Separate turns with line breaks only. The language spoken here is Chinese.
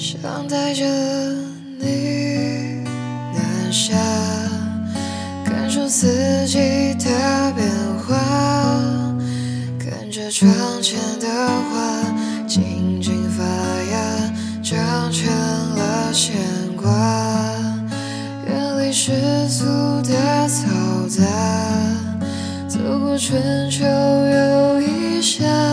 想带着你南下，感受四季的变化，看着窗前的花静静发芽，长成了牵挂。远离世俗的嘈杂，走过春秋又一夏。